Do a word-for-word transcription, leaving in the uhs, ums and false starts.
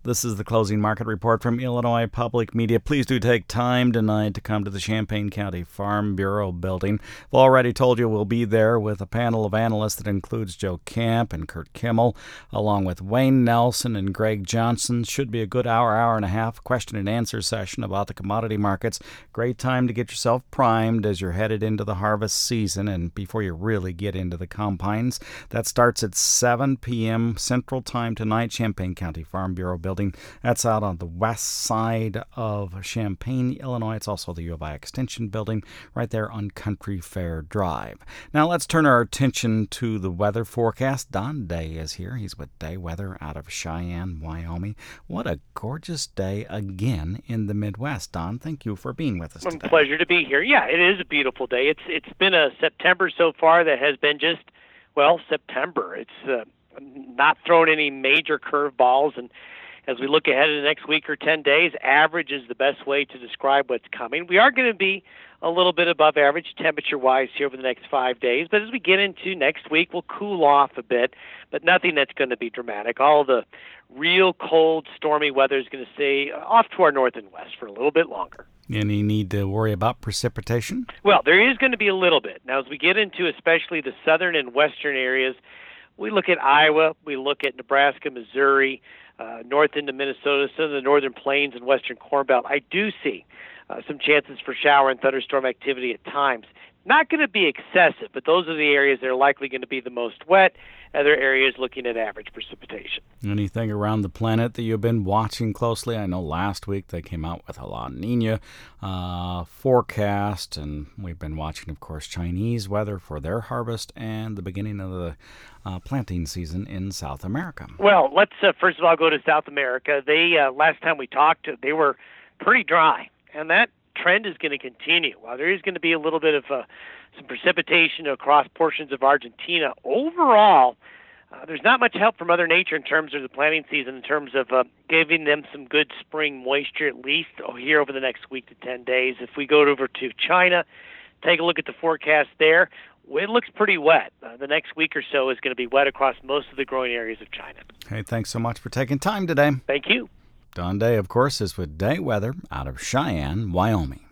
This is the closing market report from Illinois Public Media. Please do take time tonight to come to the Champaign County Farm Bureau building. I've already told you we'll be there with a panel of analysts that includes Joe Camp and Kurt Kimmel, along with Wayne Nelson and Greg Johnson. Should be a good hour, hour and a half question and answer session about the commodity markets. Great time to get yourself primed as you're headed into the harvest season and before you really get into the combines. That starts at seven p.m. Central Time tonight, Champaign County Farm Bureau building. That's out on the west side of Champaign, Illinois. It's also the U of I Extension building right there on Country Fair Drive. Now let's turn our attention to the weather forecast. Don Day is here. He's with Day Weather out of Cheyenne, Wyoming. What a gorgeous day again in the Midwest. Don, thank you for being with us today. It's a pleasure to be here. Yeah, it is a beautiful day. It's It's been a September so far that has been just, well, September. It's uh, not thrown any major curveballs, and as we look ahead to the next week or ten days, average is the best way to describe what's coming. We are going to be a little bit above average temperature-wise here over the next five days, but as we get into next week, we'll cool off a bit, but nothing that's going to be dramatic. All the real cold, stormy weather is going to stay off to our north and west for a little bit longer. Any need to worry about precipitation? Well, there is going to be a little bit. Now, as we get into especially the southern and western areas, we look at Iowa, we look at Nebraska, Missouri, Uh, north into Minnesota, some of the northern plains and western Corn Belt, I do see uh, some chances for shower and thunderstorm activity at times. Not going to be excessive, but those are the areas that are likely going to be the most wet. Other areas looking at average precipitation. Anything around the planet that you've been watching closely? I know last week they came out with a La Nina uh, forecast, and we've been watching, of course, Chinese weather for their harvest and the beginning of the uh, planting season in South America. Well, let's uh, first of all go to South America. They uh, last time we talked, they were pretty dry, and that trend is going to continue. While there is going to be a little bit of uh, some precipitation across portions of Argentina, overall, uh, there's not much help from Mother Nature in terms of the planting season, in terms of uh, giving them some good spring moisture, at least here over the next week to ten days. If we go over to China, take a look at the forecast there. It looks pretty wet. Uh, the next week or so is going to be wet across most of the growing areas of China. Hey, thanks so much for taking time today. Thank you. Don Day, of course, is with Day Weather out of Cheyenne, Wyoming.